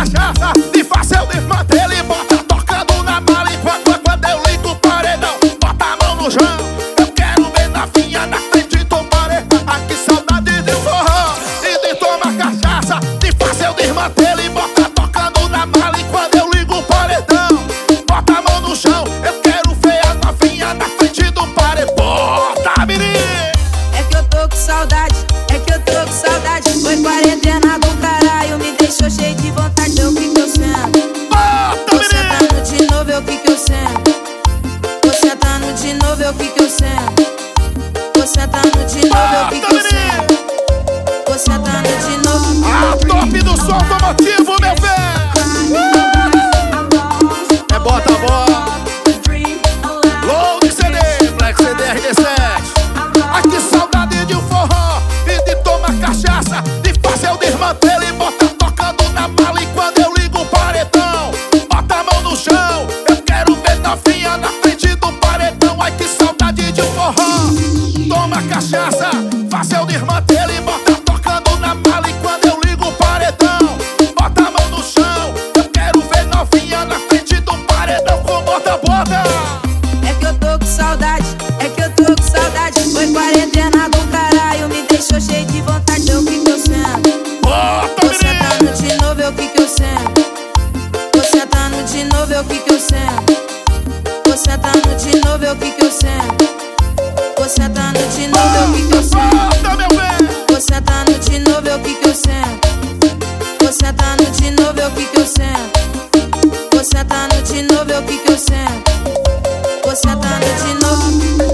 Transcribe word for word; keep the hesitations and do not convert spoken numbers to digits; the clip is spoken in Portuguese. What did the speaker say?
cachaça e faz seu desmantelo e bota tocando na mala. E quando, quando eu ligo o paredão, bota a mão no chão. Eu quero ver novinha na frente do paredão. Ai, que saudade de forró e de tomar cachaça e faz seu desmantelo e bota tocando na mala. E quando eu ligo o paredão, bota a mão no chão. Eu quero ver a novinha na frente do paredão. Bota, menino! É que eu tô com saudade, é que eu tô com saudade. Foi quarentena do caralho, me deixou cheio de vontade. Eu que que eu sento. Tô sentando de novo, eu que que eu sento. Tô sentando de novo, eu que que eu sento. Tô sentando de novo, eu que que eu sento. Tô sentando de novo. A top do som automotivo, meu velho! É bota a bola. Load C D, Black C D R D sete. Ai, que saudade de um forró e de tomar cachaça e fazer o desmantelo e bota tocando na mala. E quando eu ligo o paredão, bota a mão no chão. Eu quero ver novinha na frente do paredão. Ai, que saudade de um forró. Toma cachaça, fazer o desmantelo e bota tocando na mala. E quando eu ligo o paredão, bota a mão no chão. Eu quero ver novinha na frente do paredão com bota, bota. É que eu tô com saudade, é que eu tô com saudade. Foi quarentena do caralho, me deixou cheio de vontade. Eu que que eu sento. Tô sentando de novo, eu que que eu sento. Tô sentando de novo, eu que que eu sento. Tô sentando de novo, eu que que eu sento. Tô sentando de novo, eu que que eu sento. Tô sentando de novo, eu que que eu sento. Tô sentando de novo, eu que que eu sento. Tô sentando de novo, eu que que eu sento. Tô sentando de novo.